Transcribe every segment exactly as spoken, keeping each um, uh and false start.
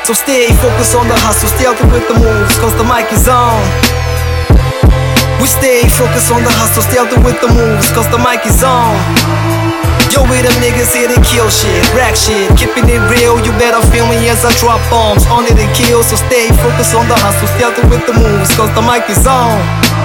So stay focused on the hustle, stay out with the moves, cause the mic is on. We stay focused on the hustle, stay out with the moves, cause the mic is on. Yo, we the niggas here to kill shit, rack shit, keeping it real. You better feel me as I drop bombs, only to kill. So stay focused on the hustle, stay out with the moves, cause the mic is on.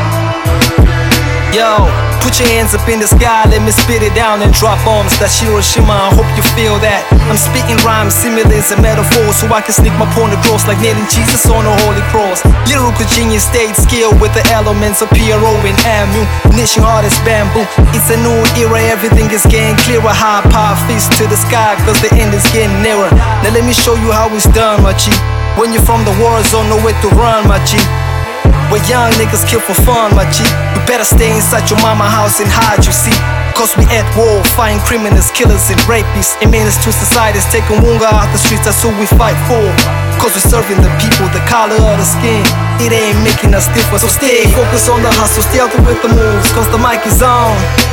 Yo, put your hands up in the sky, let me spit it down and drop bombs. That's Hiroshima, I hope you feel that. I'm spitting rhymes, similes and metaphors, so I can sneak my point across like nailing Jesus on a holy cross. Lyrical genius, state skill with the elements of P R O and ammunition, hard as bamboo. It's a new era, everything is getting clearer. High power fist to the sky, cause the end is getting nearer. Now let me show you how it's done, my G. When you're from the war zone, nowhere to run, my G. Where young niggas kill for fun, my G. You better stay inside your mama house and hide, you see. Cause we at war, fighting criminals, killers and rapists, and menace to societies, taking Wunga out the streets, that's who we fight for. Cause we're serving the people, the color of the skin, it ain't making us different. So stay focused on the hustle, stay out with the moves, cause the mic is on.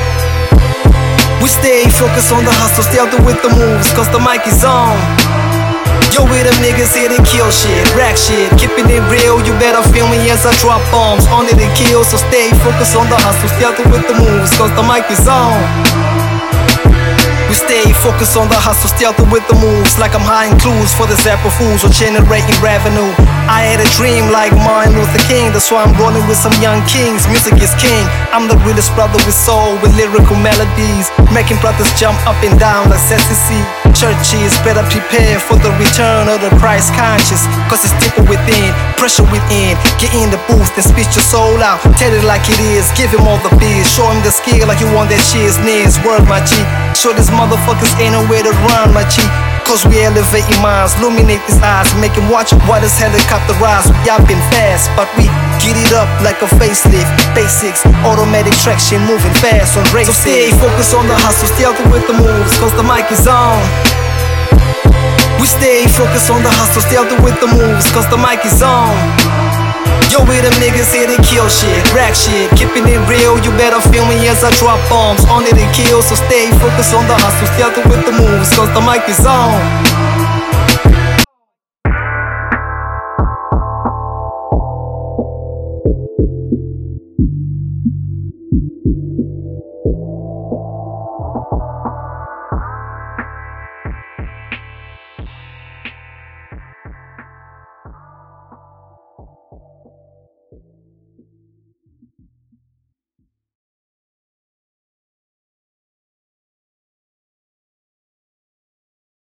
We stay focused on the hustle, stay out with the moves, cause the mic is on. Yo, we the niggas here to kill shit, rack shit, keeping it real. You better feel me as I drop bombs, only to kill. So stay focused on the hustle, stay out with the moves, cause the mic is on. We stay focused on the hustle, stay out with the moves, like I'm hiding clues for the Zappa fools or generating revenue. I had a dream like Martin Luther King, that's why I'm rolling with some young kings. Music is king, I'm the realest brother with soul, with lyrical melodies, making brothers jump up and down like ecstasy. Churches better prepare for the return of the Christ conscious, cause it's deeper within, pressure within. Get in the booth and spit your soul out, tell it like it is, give him all the biz, show him the skill like you want that shit's nears. Word, my G, show these motherfuckers ain't nowhere to run, my G. Cause we elevating minds, illuminate these eyes, make him watch what is helicopterized. We out been fast, but we get it up like a facelift. Basics, automatic traction, moving fast on races. So stay focused on the hustle, stay out with the moves, cause the mic is on. We stay focused on the hustle, stay out with the moves, cause the mic is on. Yo, we the niggas here to kill shit, rack shit, keeping it real. You better feel me as I drop bombs, only to kill. So stay focused on the hustle, stay out with the moves, cause the mic is on.